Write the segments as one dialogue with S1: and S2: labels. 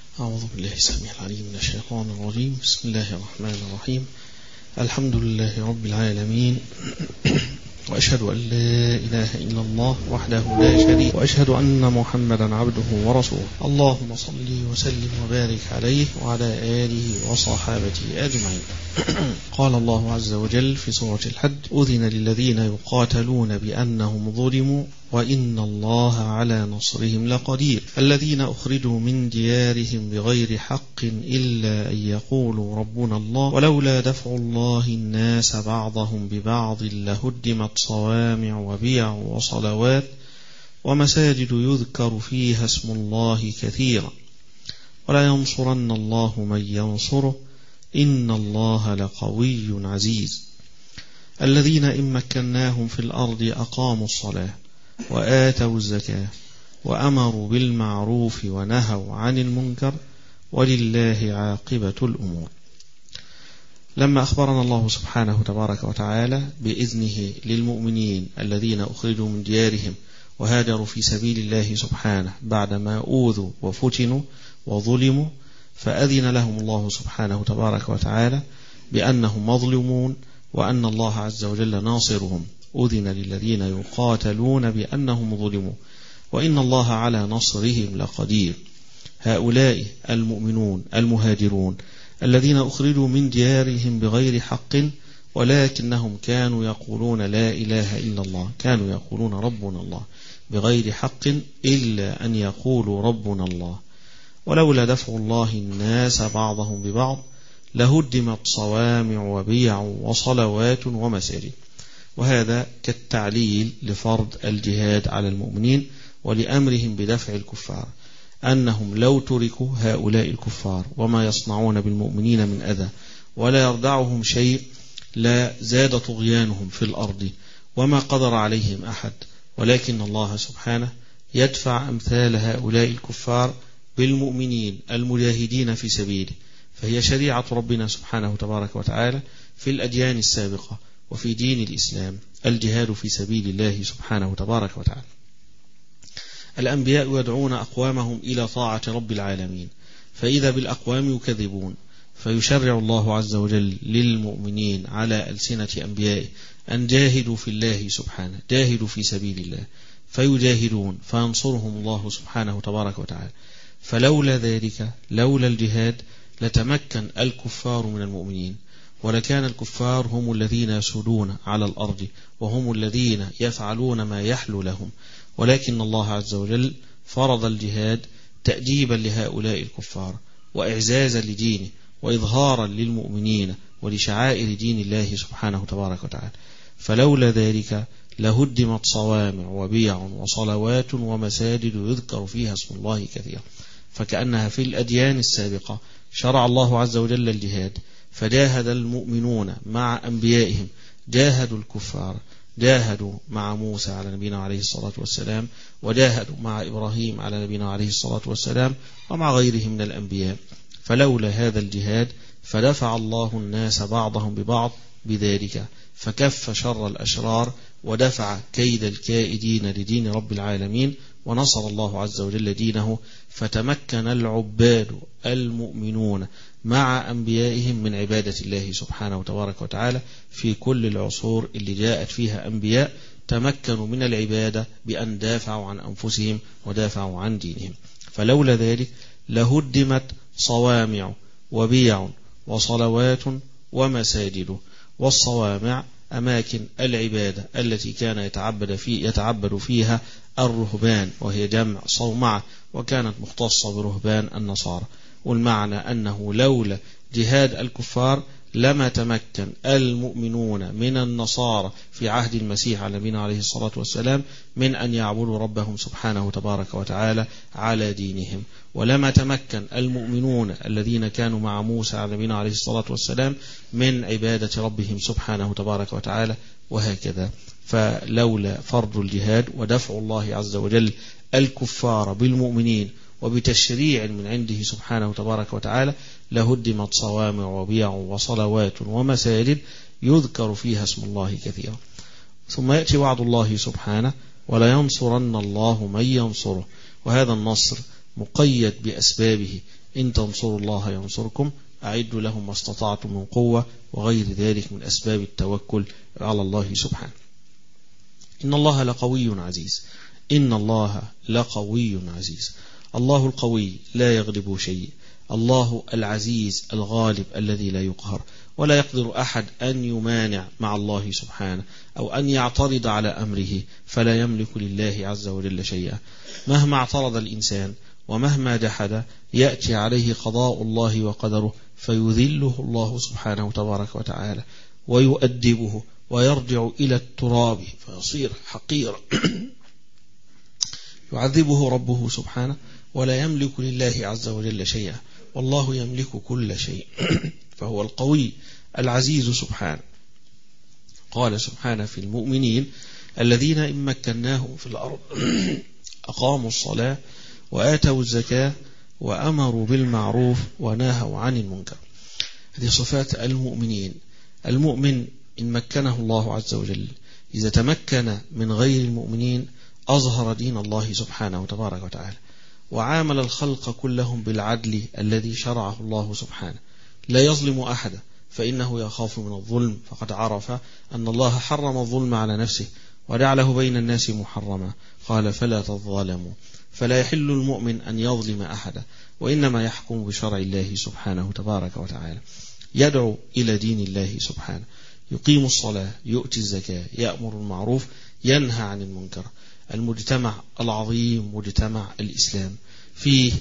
S1: أعوذ بالله السميع العليم من الشيطان الرجيم. بسم الله الرحمن الرحيم. الحمد لله رب العالمين، وأشهد أن لا إله إلا الله وحده لا شريك، وأشهد أن محمدا عبده ورسوله. اللهم صل وسلم وبارك عليه وعلى آله وصحابته أجمعين. قال الله عز وجل في سورة الحج: أذن للذين يقاتلون بأنهم ظلموا وإن الله على نصرهم لقدير. الذين أخرجوا من ديارهم بغير حق إلا أن يقولوا ربنا الله ولولا دفع الله الناس بعضهم ببعض لهدمت صوامع وبيع وصلوات ومساجد يذكر فيها اسم الله كثيرا ولا ينصرن الله من ينصره إن الله لقوي عزيز. الذين إن مكناهم في الأرض أقاموا الصلاة وآتوا الزكاة وأمروا بالمعروف ونهوا عن المنكر ولله عاقبة الأمور. لما أخبرنا الله سبحانه تبارك وتعالى بإذنه للمؤمنين الذين أخرجوا من ديارهم وهاجروا في سبيل الله سبحانه بعدما أوذوا وفتنوا وظلموا، فأذن لهم الله سبحانه تبارك وتعالى بأنهم مظلومون وأن الله عز وجل ناصرهم. أذن للذين يقاتلون بأنهم ظلموا وإن الله على نصرهم لقدير. هؤلاء المؤمنون المهاجرون الذين أخرجوا من ديارهم بغير حق ولكنهم كانوا يقولون لا إله إلا الله، كانوا يقولون ربنا الله بغير حق إلا أن يقولوا ربنا الله. ولولا دفع الله الناس بعضهم ببعض لهدمت صوامع وبيع وصلوات ومساجد. وهذا كالتعليل لفرض الجهاد على المؤمنين ولأمرهم بدفع الكفار، أنهم لو تركوا هؤلاء الكفار وما يصنعون بالمؤمنين من أذى ولا يردعهم شيء لا زاد طغيانهم في الأرض وما قدر عليهم أحد، ولكن الله سبحانه يدفع أمثال هؤلاء الكفار بالمؤمنين المجاهدين في سبيله. فهي شريعة ربنا سبحانه تبارك وتعالى في الأديان السابقة وفي دين الإسلام الجهاد في سبيل الله سبحانه تبارك وتعالى. الأنبياء يدعون أقوامهم إلى طاعة رب العالمين، فإذا بالأقوام يكذبون، فيشرع الله عز وجل للمؤمنين على ألسنة أنبيائه أن جاهدوا في الله سبحانه، جاهدوا في سبيل الله، فيجاهدون فينصرهم الله سبحانه تبارك وتعالى. فلولا ذلك، لولا الجهاد، لتمكن الكفار من المؤمنين، ولكان الكفار هم الذين يسودون على الأرض وهم الذين يفعلون ما يحلو لهم. ولكن الله عز وجل فرض الجهاد تأديبا لهؤلاء الكفار وإعزازا لدينه وإظهارا للمؤمنين ولشعائر دين الله سبحانه تبارك وتعالى. فلولا ذلك لهدمت صوامع وبيع وصلوات ومساجد يذكر فيها اسم الله كثيرا. فكأنها في الأديان السابقة شرع الله عز وجل الجهاد، فجاهد المؤمنون مع أنبيائهم، جاهدوا الكفار، جاهدوا مع موسى على نبينا عليه الصلاة والسلام، وجاهدوا مع إبراهيم على نبينا عليه الصلاة والسلام، ومع غيره من الأنبياء. فلولا هذا الجهاد فدفع الله الناس بعضهم ببعض بذلك، فكف شر الأشرار ودفع كيد الكائدين لدين رب العالمين، ونصر الله عز وجل دينه، فتمكن العباد المؤمنون مع أنبيائهم من عبادة الله سبحانه وتبارك وتعالى في كل العصور اللي جاءت فيها أنبياء، تمكنوا من العبادة بأن دافعوا عن أنفسهم ودافعوا عن دينهم. فلولا ذلك لهدمت صوامع وبيع وصلوات ومساجد. والصوامع أماكن العبادة التي كان يتعبد فيها الرهبان، وهي جمع صومعة، وكانت مختصة برهبان النصارى. والمعنى أنه لولا جهاد الكفار لما تمكن المؤمنون من النصارى في عهد المسيح على نبينا عليه الصلاة والسلام من أن يعبدوا ربهم سبحانه تبارك وتعالى على دينهم، ولما تمكن المؤمنون الذين كانوا مع موسى على نبينا عليه الصلاة والسلام من عبادة ربهم سبحانه تبارك وتعالى، وهكذا. فلولا فرض الجهاد ودفع الله عز وجل الكفار بالمؤمنين وبتشريع من عنده سبحانه تبارك وتعالى لهدمت صوامع وبيع وصلوات ومساجد يذكر فيها اسم الله كثيرا. ثم يأتي وعد الله سبحانه ولا ينصرن الله من ينصره، وهذا النصر مقيد بأسبابه إن تنصروا الله ينصركم، أعدوا لهم ما استطعتم من قوة، وغير ذلك من أسباب التوكل على الله سبحانه. إن الله لقوي عزيز، إن الله لقوي عزيز. الله القوي لا يغلب شيء، الله العزيز الغالب الذي لا يقهر، ولا يقدر أحد أن يمانع مع الله سبحانه أو أن يعترض على أمره، فلا يملك لله عز وجل شيئا. مهما اعترض الإنسان ومهما جحد يأتي عليه قضاء الله وقدره، فيذله الله سبحانه تبارك وتعالى ويؤدبه ويرجع إلى التراب فيصير حقيرا يعذبه ربه سبحانه، ولا يملك لله عز وجل شيئا، والله يملك كل شيء فهو القوي العزيز سبحانه. قال سبحانه في المؤمنين: الذين إن مكناهم في الأرض أقاموا الصلاة وآتوا الزكاة وأمروا بالمعروف ونهوا عن المنكر. هذه صفات المؤمنين. المؤمن إن مكنه الله عز وجل، إذا تمكن من غير المؤمنين أظهر دين الله سبحانه وتبارك وتعالى، وعامل الخلق كلهم بالعدل الذي شرعه الله سبحانه، لا يظلم أحدا، فإنه يخاف من الظلم، فقد عرف أن الله حرم الظلم على نفسه وجعله بين الناس محرما، قال: فلا تظالموا. فلا يحل المؤمن أن يظلم أحدا، وإنما يحكم بشرع الله سبحانه تبارك وتعالى، يدعو إلى دين الله سبحانه، يقيم الصلاة، يؤتي الزكاة، يأمر المعروف، ينهى عن المنكر. المجتمع العظيم مجتمع الإسلام فيه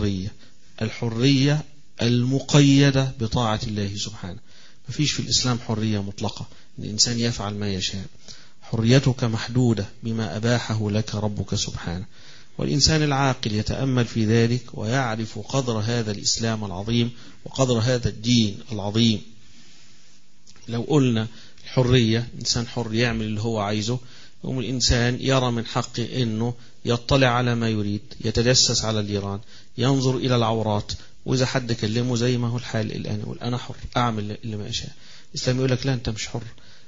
S1: الحرية المقيدة بطاعة الله سبحانه. ما فيش في الإسلام حرية مطلقة، الإنسان يفعل ما يشاء، حريتك محدودة بما أباحه لك ربك سبحانه. والإنسان العاقل يتأمل في ذلك ويعرف قدر هذا الإسلام العظيم وقدر هذا الدين العظيم. لو قلنا الحرية، إنسان حر يعمل اللي هو عايزه، يقوم الإنسان يرى من حقه أنه يطلع على ما يريد، يتجسس على الجيران، ينظر إلى العورات، وإذا حد كلمه زي ما هو الحال الآن يقول أنا حر أعمل اللي ما أشاء. الإسلام يقول لك لا، أنت مش حر،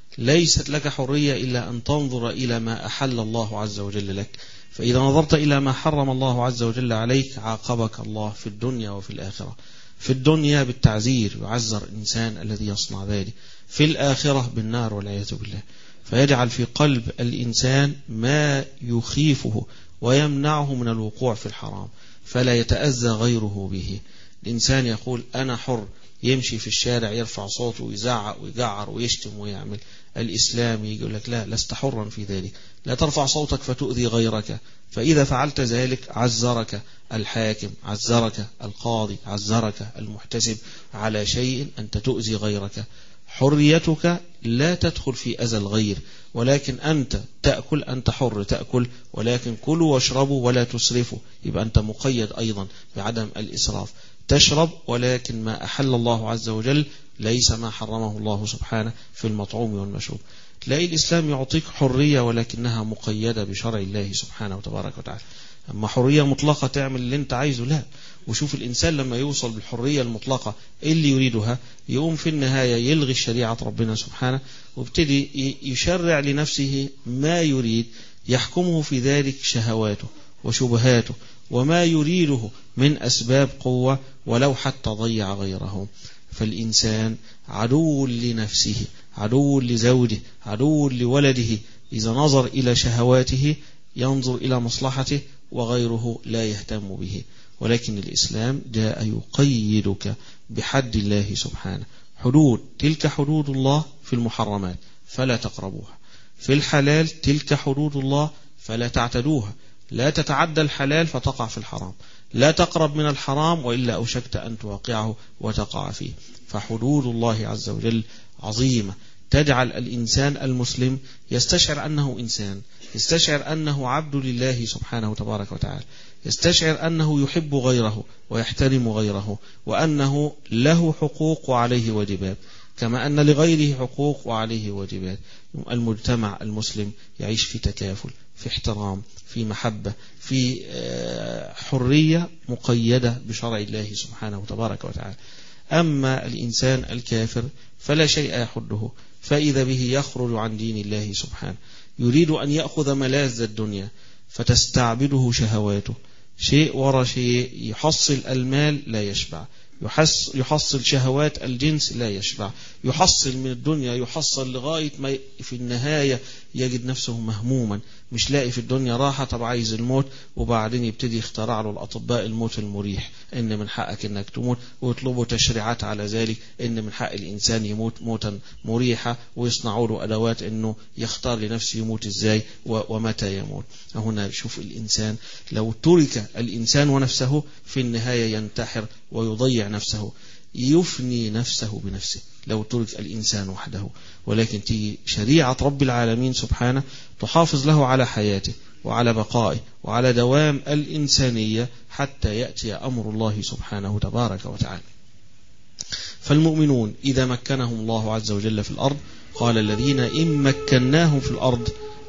S1: ليست لك حرية إلا أن تنظر إلى ما أحل الله عز وجل لك. فإذا نظرت إلى ما حرم الله عز وجل عليك عاقبك الله في الدنيا وفي الآخرة. في الدنيا بالتعزير، يعزر الإنسان الذي يصنع ذلك، في الآخرة بالنار والعياذ بالله. فيجعل في قلب الإنسان ما يخيفه ويمنعه من الوقوع في الحرام، فلا يتأذى غيره به. الإنسان يقول أنا حر، يمشي في الشارع يرفع صوته ويزعق ويجعر ويشتم ويعمل. الإسلام يقول لك لا، لست حرا في ذلك، لا ترفع صوتك فتؤذي غيرك، فإذا فعلت ذلك عزرك الحاكم، عزرك القاضي، عزرك المحتسب على شيء أنت تؤذي غيرك. حريتك لا تدخل في أذى الغير، ولكن أنت تأكل، أنت حر تأكل، ولكن كلوا واشربوا ولا تسرفوا، يبقى أنت مقيد أيضا بعدم الإسراف. تشرب ولكن ما أحل الله عز وجل، ليس ما حرمه الله سبحانه في المطعوم والمشروب. تلاقي الإسلام يعطيك حرية ولكنها مقيدة بشرع الله سبحانه وتبارك وتعالى. أما حرية مطلقة تعمل اللي انت عايزه، لا. وشوف الإنسان لما يوصل بالحرية المطلقة اللي يريدها، يقوم في النهاية يلغي شريعة ربنا سبحانه، وابتدي يشرع لنفسه ما يريد، يحكمه في ذلك شهواته وشبهاته وما يريده من أسباب قوة، ولو حتى ضيع غيره. فالإنسان عدو لنفسه، عدو لزوجه، عدو لولده. إذا نظر إلى شهواته ينظر إلى مصلحته، وغيره لا يهتم به. ولكن الإسلام جاء يقيدك بحد الله سبحانه. حدود، تلك حدود الله في المحرمات فلا تقربوها، في الحلال تلك حدود الله فلا تعتدوها. لا تتعدى الحلال فتقع في الحرام، لا تقرب من الحرام وإلا أوشكت أن توقعه وتقع فيه. فحدود الله عز وجل عظيمة، تجعل الإنسان المسلم يستشعر أنه إنسان، يستشعر أنه عبد لله سبحانه تبارك وتعالى، يستشعر أنه يحب غيره ويحترم غيره، وأنه له حقوق وعليه واجبات، كما أن لغيره حقوق وعليه واجبات. المجتمع المسلم يعيش في تكافل، في احترام، في محبة، في حرية مقيدة بشرع الله سبحانه تبارك وتعالى. أما الإنسان الكافر فلا شيء يحده، فإذا به يخرج عن دين الله سبحانه، يريد أن يأخذ ملاذ الدنيا فتستعبده شهواته، شيء ورا شيء، يحصل المال لا يشبع، يحصل شهوات الجنس لا يشبع، يحصل من الدنيا، يحصل لغاية ما في النهاية يجد نفسه مهموما، مش لاقي في الدنيا راحة، طب عايز الموت، وبعدين يبتدي يخترع له الأطباء الموت المريح، إن من حقك إنك تموت، ويطلبوا تشريعات على ذلك، إن من حق الإنسان يموت موتا مريحة، ويصنعوا له أدوات إنه يختار لنفسه يموت إزاي ومتى يموت. هنا شوف الإنسان لو ترك الإنسان ونفسه في النهاية ينتحر ويضيع نفسه، يفني نفسه بنفسه لو ترك الإنسان وحده. ولكن تيجي شريعة رب العالمين سبحانه تحافظ له على حياته وعلى بقائه وعلى دوام الإنسانية حتى يأتي أمر الله سبحانه تبارك وتعالى. فالمؤمنون إذا مكنهم الله عز وجل في الأرض، قال الذين إن مكناهم في الأرض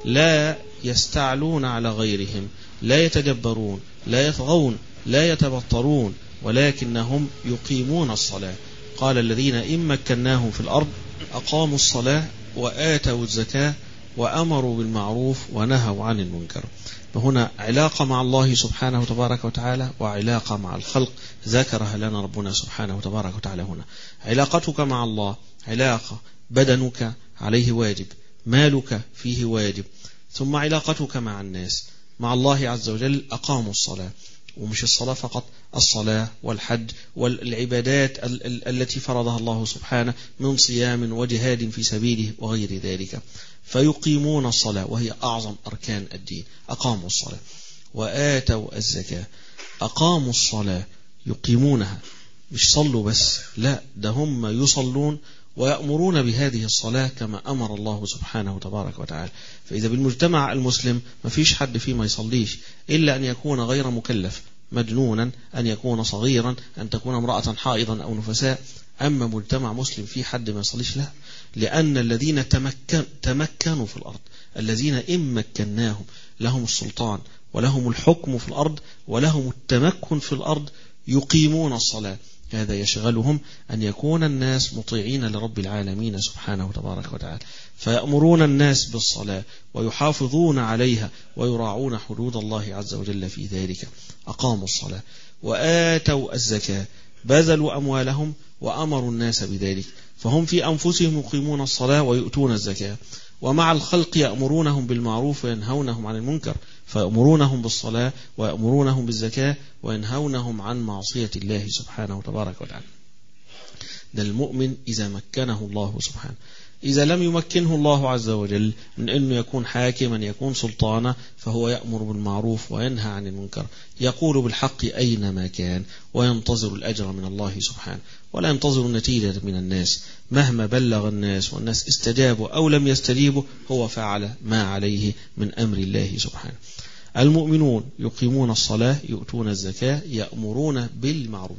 S1: لا يستعلون على غيرهم، لا يتجبرون، لا يطغون، لا يتبطرون، ولكنهم يقيمون الصلاة. قال الذين إن مكناهم في الأرض أقاموا الصلاة وآتوا الزكاة وأمروا بالمعروف ونهوا عن المنكر. فهنا علاقة مع الله سبحانه وتبارك وتعالى وعلاقة مع الخلق ذكرها لنا ربنا سبحانه وتبارك وتعالى هنا. علاقتك مع الله علاقة، بدنك عليه واجب، مالك فيه واجب، ثم علاقتك مع الناس. مع الله عز وجل أقاموا الصلاة، ومش الصلاة فقط، الصلاة والحج والعبادات التي فرضها الله سبحانه من صيام وجهاد في سبيله وغير ذلك. فيقيمون الصلاة وهي أعظم أركان الدين، أقاموا الصلاة. وآتوا الزكاة، أقاموا الصلاة يقيمونها، مش صلوا بس، لا، ده هم يصلون ويأمرون بهذه الصلاة كما أمر الله سبحانه تبارك وتعالى. فإذا بالمجتمع المسلم ما فيش حد فيه ما يصليش إلا أن يكون غير مكلف، مجنونا، أن يكون صغيرا، أن تكون امرأة حائضا أو نفساء. أما مجتمع مسلم فيه حد ما يصليش؟ لا، لأن الذين تمكنوا في الأرض، الذين إن مكناهم، لهم السلطان ولهم الحكم في الأرض ولهم التمكن في الأرض، يقيمون الصلاة. هذا يشغلهم أن يكون الناس مطيعين لرب العالمين سبحانه تبارك وتعالى، فيأمرون الناس بالصلاة ويحافظون عليها ويراعون حدود الله عز وجل في ذلك. أقاموا الصلاة وآتوا الزكاة، بذلوا أموالهم وأمروا الناس بذلك، فهم في أنفسهم يقيمون الصلاة ويؤتون الزكاة، ومع الخلق يأمرونهم بالمعروف وينهونهم عن المنكر، فيأمرونهم بالصلاة ويأمرونهم بالزكاة وينهونهم عن معصية الله سبحانه تبارك وتعالى. ده المؤمن إذا مكنه الله سبحانه. إذا لم يمكنه الله عز وجل من أنه يكون حاكما، يكون سلطانا، فهو يأمر بالمعروف وينهى عن المنكر، يقول بالحق أينما كان، وينتظر الأجر من الله سبحانه، ولا ينتظر النتيجة من الناس. مهما بلغ الناس والناس استجابوا أو لم يستجيبوا، هو فعل ما عليه من أمر الله سبحانه. المؤمنون يقيمون الصلاة، يؤتون الزكاة، يأمرون بالمعروف،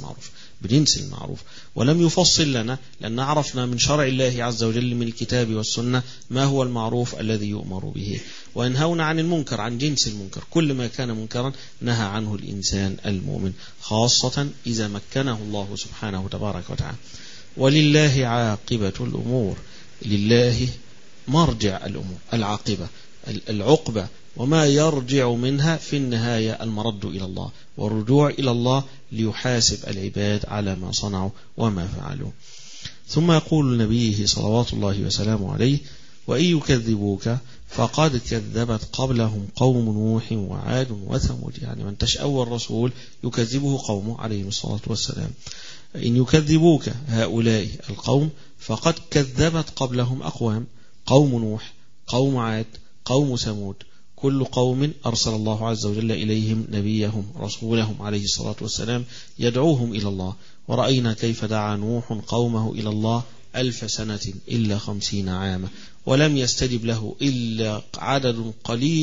S1: بجنس المعروف. ولم يفصل لنا، لأن عرفنا من شرع الله عز وجل من الكتاب والسنة ما هو المعروف الذي يؤمر به، وينهون عن المنكر، عن جنس المنكر، كل ما كان منكرا نهى عنه الإنسان المؤمن، خاصة إذا مكنه الله سبحانه تبارك وتعالى. ولله عاقبة الأمور، لله مرجع الأمور، العاقبة، العقبة، وما يرجع منها في النهاية المرد إلى الله، والرجوع إلى الله ليحاسب العباد على ما صنعوا وما فعلوا. ثم يقول نبيه صلوات الله وسلامه عليه: وإن يكذبوك فقد كذبت قبلهم قوم نوح وعاد وثمود. يعني من تشأول الرسول يكذبه قومه عليه الصلاة والسلام. إن يكذبوك هؤلاء القوم فقد كذبت قبلهم أقوام، قوم نوح، قوم عاد، قوم ثمود، كل قوم أرسل الله عز وجل إليهم نبيهم رسولهم عليه الصلاة والسلام يدعوهم إلى الله. ورأينا كيف دعا نوح قومه إلى الله 1000 سنة إلا 50 عاما، ولم يستجب له إلا عدد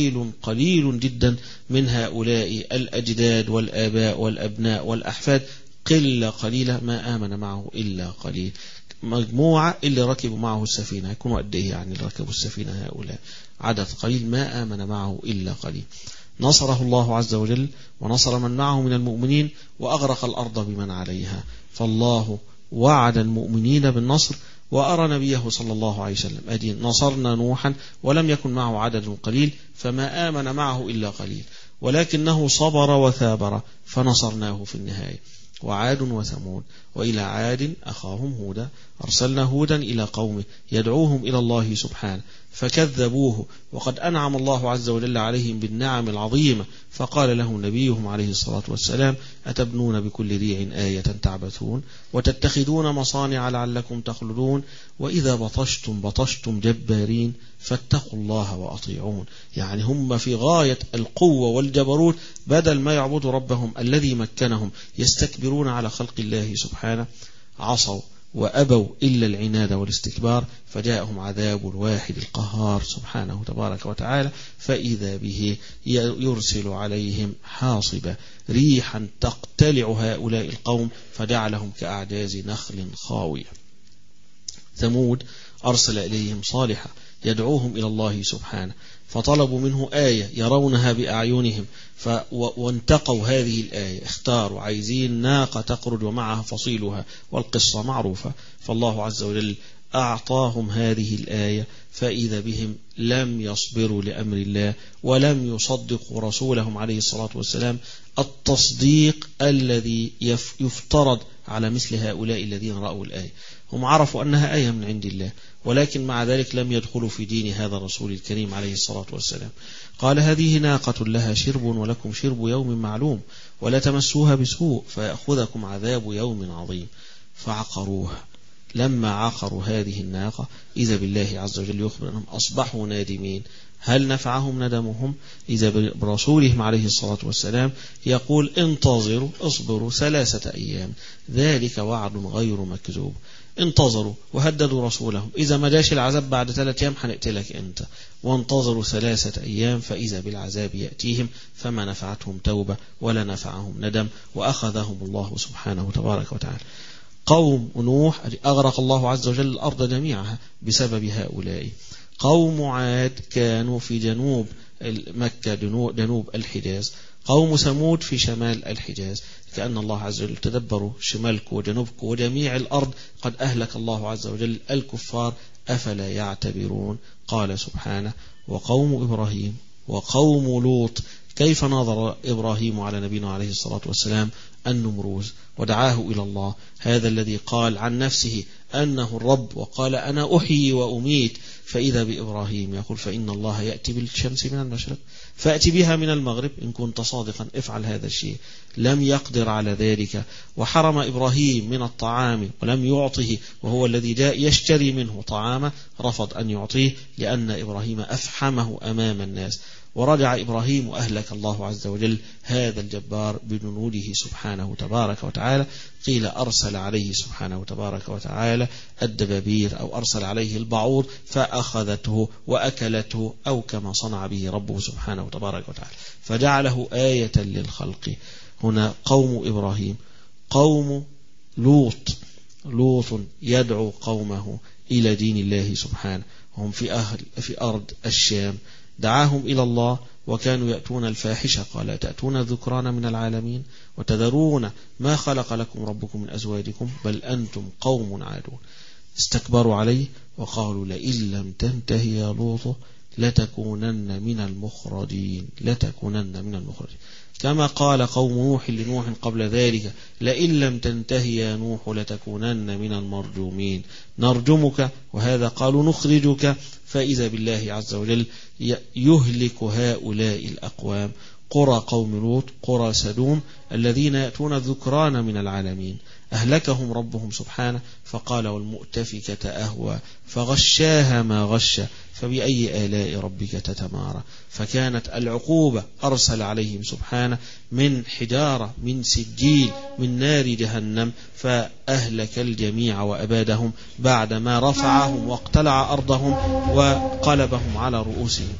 S1: قليل جدا من هؤلاء الأجداد والآباء والأبناء والأحفاد، قلة قليلة ما آمن معه إلا قليل. مجموعة اللي ركبوا معه السفينة يكونوا قد إيه؟ يعني اللي ركبوا السفينة هؤلاء عدد قليل ما آمن معه إلا قليل. نصره الله عز وجل ونصر من معه من المؤمنين، وأغرق الأرض بمن عليها. فالله وعد المؤمنين بالنصر، وأرى نبيه صلى الله عليه وسلم أدين نصرنا نوحا ولم يكن معه عدد قليل، فما آمن معه إلا قليل. ولكنه صبر وثابر فنصرناه في النهاية. وعاد وثمود، وإلى عاد أخاهم هودا أرسلنا هودا إلى قومه يدعوهم إلى الله سبحانه فكذبوه، وقد أنعم الله عز وجل عليهم بالنعم العظيمة، فقال لهم نبيهم عليه الصلاة والسلام: أتبنون بكل ريع آية تعبثون وتتخذون مصانع لعلكم تخلدون وإذا بطشتم بطشتم جبارين فاتقوا الله وأطيعون. يعني هم في غاية القوة والجبروت، بدل ما يعبدوا ربهم الذي مكنهم يستكبرون على خلق الله سبحانه، عصوا وأبوا إلا العناد والاستكبار، فجاءهم عذاب الواحد القهار سبحانه تبارك وتعالى، فإذا به يرسل عليهم حاصبة ريحا تقتلع هؤلاء القوم فجعلهم كأعجاز نخل خاوية. ثمود أرسل إليهم صالحا يدعوهم إلى الله سبحانه، فطلبوا منه آية يرونها بأعينهم وانتقوا هذه الآية، اختاروا عايزين ناقة تخرج ومعها فصيلها، والقصة معروفة. فالله عز وجل أعطاهم هذه الآية، فإذا بهم لم يصبروا لأمر الله ولم يصدقوا رسولهم عليه الصلاة والسلام التصديق الذي يفترض على مثل هؤلاء الذين رأوا الآية. هم عرفوا أنها آية من عند الله، ولكن مع ذلك لم يدخلوا في دين هذا الرسول الكريم عليه الصلاة والسلام. قال: هذه ناقة لها شرب ولكم شرب يوم معلوم ولا تمسوها بسوء فيأخذكم عذاب يوم عظيم. فعقروها. لما عقروا هذه الناقة إذا بالله عز وجل يخبر أنهم أصبحوا نادمين. هل نفعهم ندمهم؟ إذا برسولهم عليه الصلاة والسلام يقول: انتظروا اصبروا 3 أيام ذلك وعد غير مكذوب. انتظروا وهددوا رسولهم: إذا ما جاش العذاب بعد 3 أيام هنقتلك أنت. وانتظروا 3 أيام فإذا بالعذاب يأتيهم، فما نفعتهم توبة ولا نفعهم ندم، وأخذهم الله سبحانه تبارك وتعالى. قوم نوح أغرق الله عز وجل الأرض جميعها بسبب هؤلاء. قوم عاد كانوا في جنوب مكة، جنوب الحجاز. قوم ثمود في شمال الحجاز. كأن الله عز وجل تدبروا شمالك وجنوبك وجميع الأرض قد أهلك الله عز وجل الكفار، أفلا يعتبرون. قال سبحانه: وقوم إبراهيم وقوم لوط. كيف نظر إبراهيم على نبينا عليه الصلاة والسلام النمروز ودعاه إلى الله، هذا الذي قال عن نفسه أنه الرب وقال: أنا أحيي وأميت. فإذا بإبراهيم يقول: فإن الله يأتي بالشمس من المشرق فأتي بها من المغرب إن كنت صادقا افعل هذا الشيء. لم يقدر على ذلك، وحرم إبراهيم من الطعام ولم يعطه، وهو الذي جاء يشتري منه طعامه رفض أن يعطيه لأن إبراهيم أفحمه أمام الناس. ورجع إبراهيم وأهلك الله عز وجل هذا الجبار بجنوده سبحانه تبارك وتعالى. قيل أرسل عليه سبحانه تبارك وتعالى الدبابير، أو أرسل عليه البعوض فأخذته وأكلته، أو كما صنع به ربه سبحانه تبارك وتعالى، فجعله آية للخلق. هنا قوم إبراهيم. قوم لوط يدعو قومه إلى دين الله سبحانه، هم في أرض الشام. دعاهم إلى الله وكانوا يأتون الفاحشة، قال: تأتون الذكران من العالمين وتذرون ما خلق لكم ربكم من أزواجكم بل أنتم قوم عادون. استكبروا عليه وقالوا: لئن لم تنتهي يا لوط لتكونن من المخرجين. كما قال قوم نوح لنوح قبل ذلك: لئن لم تنتهي يا نوح لتكونن من المرجومين. نرجمك، وهذا قالوا نخرجك. فإذا بالله عز وجل يهلك هؤلاء الأقوام. قرى قوم لوط، قرى سدوم، الذين يأتون الذكران من العالمين، أهلكهم ربهم سبحانه. فقال: والمؤتفكة أهوى فغشاها ما غش فبأي آلاء ربك تتمارى. فكانت العقوبة أرسل عليهم سبحانه من حجارة، من سجيل، من نار جهنم، فأهلك الجميع وأبادهم بعدما رفعهم واقتلع أرضهم وقلبهم على رؤوسهم.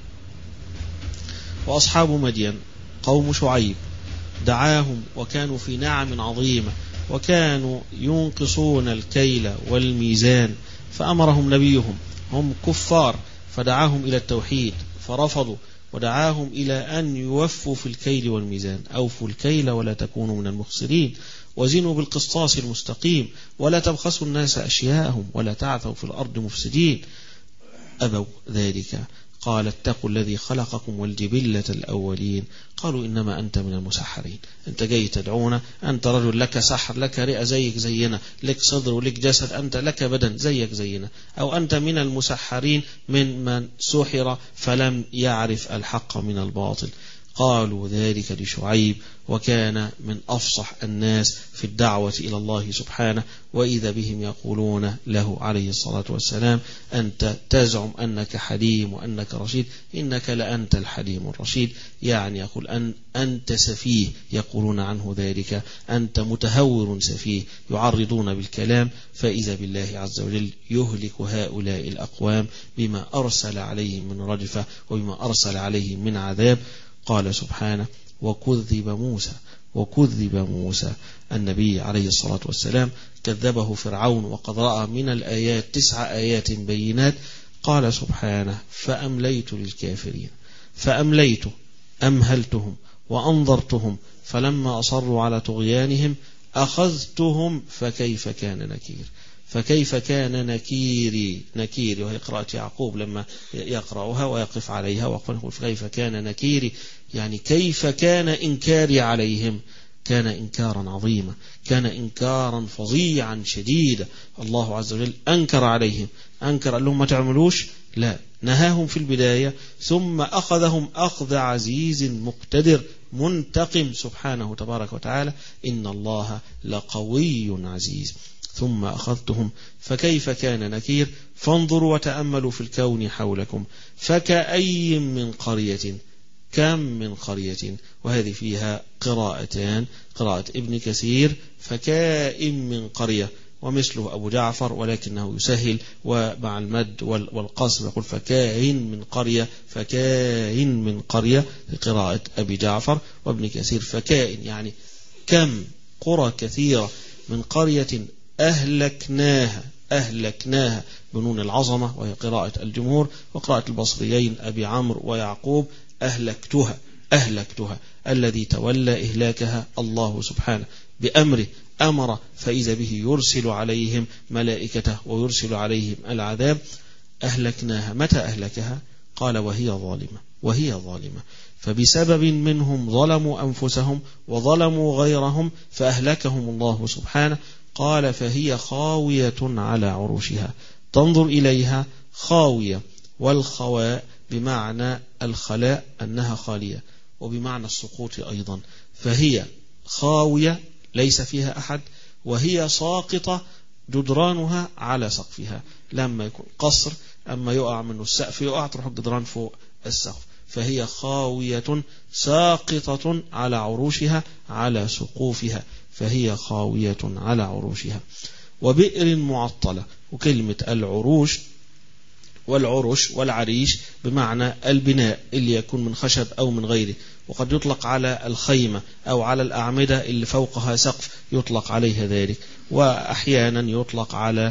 S1: وأصحاب مدين قوم شعيب دعاهم وكانوا في نعم عظيمة، وكانوا ينقصون الكيل والميزان، فأمرهم نبيهم، هم كفار، فدعاهم إلى التوحيد فرفضوا، ودعاهم إلى أن يوفوا في الكيل والميزان. أوفوا الكيل ولا تكونوا من المخسرين، وزنوا بالقسطاس المستقيم، ولا تبخسوا الناس أشياءهم، ولا تعثوا في الأرض مفسدين. أبوا ذلك. قال اتقوا الذي خلقكم والجبلة الأولين. قالوا إنما أنت من المسحرين، أنت جاي تدعونا، أنت رجل لك سحر، لك رئة زيك زينا، لك صدر ولك جسد، أنت لك بدن زيك زينا، أو أنت من المسحرين من سحر فلم يعرف الحق من الباطل. قالوا ذلك لشعيب، وكان من أفصح الناس في الدعوة إلى الله سبحانه، وإذا بهم يقولون له عليه الصلاة والسلام أنت تزعم أنك حليم وأنك رشيد، إنك لأنت الحليم الرشيد، يعني يقول أنت سفيه، يقولون عنه ذلك، أنت متهور سفيه، يعرضون بالكلام. فإذا بالله عز وجل يهلك هؤلاء الأقوام بما أرسل عليهم من رجفة وبما أرسل عليهم من عذاب. قال سبحانه وكذب موسى النبي عليه الصلاة والسلام، كذبه فرعون وقد رأى من الآيات 9 آيات بينات. قال سبحانه فأمليت للكافرين، أمهلتهم وأنظرتهم فلما أصروا على طغيانهم أخذتهم فكيف كان نكير. فكيف كان نكيري، وهي قراءة يعقوب لما يقرأها ويقف عليها وقفا، فكيف كان نكيري، يعني كيف كان إنكاري عليهم. كان إنكارا عظيما، كان إنكارا فظيعا شديدا. الله عز وجل أنكر عليهم، قال لهم ما تعملوش، لا، نهاهم في البداية، ثم أخذهم أخذ عزيز مقتدر منتقم سبحانه تبارك وتعالى، إن الله لقوي عزيز. ثم أخذتهم فكيف كان نكير. فانظروا وتأملوا في الكون حولكم فكأي من قرية، كم من قرية، وهذه فيها قراءتان، قراءة ابن كثير فكائن من قرية، ومثله أبو جعفر ولكنه يسهل ومع المد والقصر يقول فكائن من قرية، فكائن من قرية في قراءة أبي جعفر، وابن كثير فكائن يعني كم، قرى كثيرة، من قرية أهلكناها بنون العظمة، وهي قراءة الجمهور، وقراءة البصريين أبي عمرو ويعقوب أهلكتها، الذي تولى إهلاكها الله سبحانه بأمره، أمر فإذا به يرسل عليهم ملائكته ويرسل عليهم العذاب. أهلكناها، متى أهلكها؟ قال وهي ظالمة، فبسبب منهم ظلموا أنفسهم وظلموا غيرهم فأهلكهم الله سبحانه. قال فهي خاوية على عروشها، تنظر إليها خاوية، والخواء بمعنى الخلاء أنها خالية، وبمعنى السقوط أيضا، فهي خاوية ليس فيها أحد، وهي ساقطة جدرانها على سقفها. لما يكون قصر أما يقع منه السقف يقع، تروح الجدران فوق السقف، فهي خاوية ساقطة على عروشها، على سقوفها، فهي خاوية على عروشها. وبئر معطلة، وكلمة العروش والعرش والعريش بمعنى البناء اللي يكون من خشب أو من غيره، وقد يطلق على الخيمة أو على الأعمدة اللي فوقها سقف يطلق عليها ذلك، وأحيانا يطلق على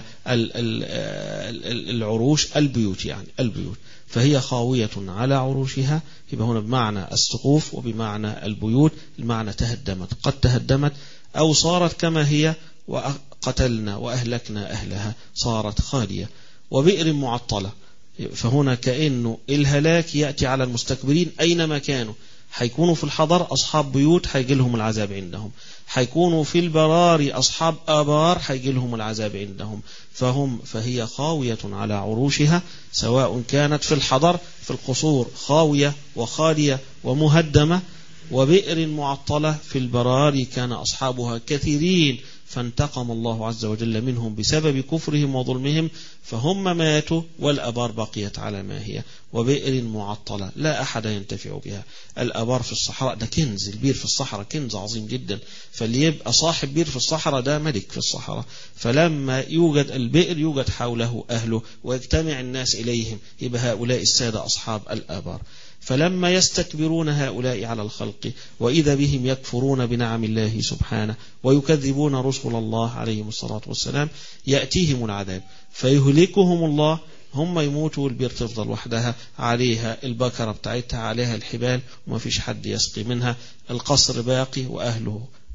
S1: العروش البيوت، يعني البيوت. فهي خاوية على عروشها، يبقى هنا بمعنى السقوف وبمعنى البيوت، المعنى تهدمت، قد تهدمت أو صارت كما هي وقتلنا وأهلكنا أهلها، صارت خالية. وبئر معطلة، فهنا كأنه الهلاك يأتي على المستكبرين أينما كانوا، حيكونوا في الحضر أصحاب بيوت حيجي لهم العذاب عندهم، حيكونوا في البراري أصحاب آبار حيجي لهم العذاب عندهم، فهي خاوية على عروشها، سواء كانت في الحضر في القصور خاوية وخالية ومهدمة. وبئر معطلة في البراري كان أصحابها كثيرين فانتقم الله عز وجل منهم بسبب كفرهم وظلمهم، فهم ماتوا والأبار بقيت على ما هي. وبئر معطلة لا أحد ينتفع بها. الأبار في الصحراء ده كنز، البير في الصحراء كنز عظيم جدا، فاللي يبقى صاحب بير في الصحراء ده ملك في الصحراء، فلما يوجد البئر يوجد حوله أهله ويجتمع الناس إليهم، يبقى هؤلاء السادة أصحاب الآبار. فلما يستكبرون هؤلاء على الخلق وإذا بهم يكفرون بنعم الله سبحانه ويكذبون رسل الله عليهم الصلاة والسلام، يأتيهم العذاب فيهلكهم الله، هم يموتوا والبير تفضل وحدها، عليها البكرة بتاعتها، عليها الحبال وما فيش حد يسقي منها، القصر باقي وأهله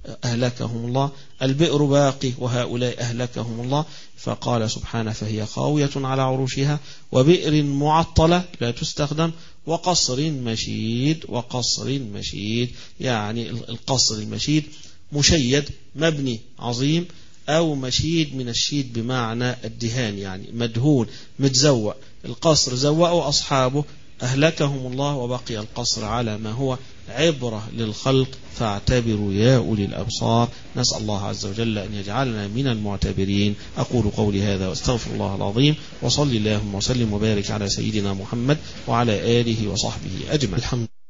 S1: أهلكهم الله، البئر باقي وهؤلاء أهلكهم الله. فقال سبحانه فهي خاوية على عروشها، وبئر معطلة لا تستخدم، وقصر مشيد. وقصر مشيد يعني القصر المشيد مشيد مبني عظيم، أو مشيد من الشيد بمعنى الدهان يعني مدهون متزوق. القصر زوأوا أصحابه أهلكهم الله، وبقي القصر على ما هو عبرة للخلق، فاعتبروا يا أولي الأبصار. نسأل الله عز وجل أن يجعلنا من المعتبرين. أقول قولي هذا واستغفر الله العظيم، وصلي اللهم وسلم وبارك على سيدنا محمد وعلى آله وصحبه أجمعين. الحمد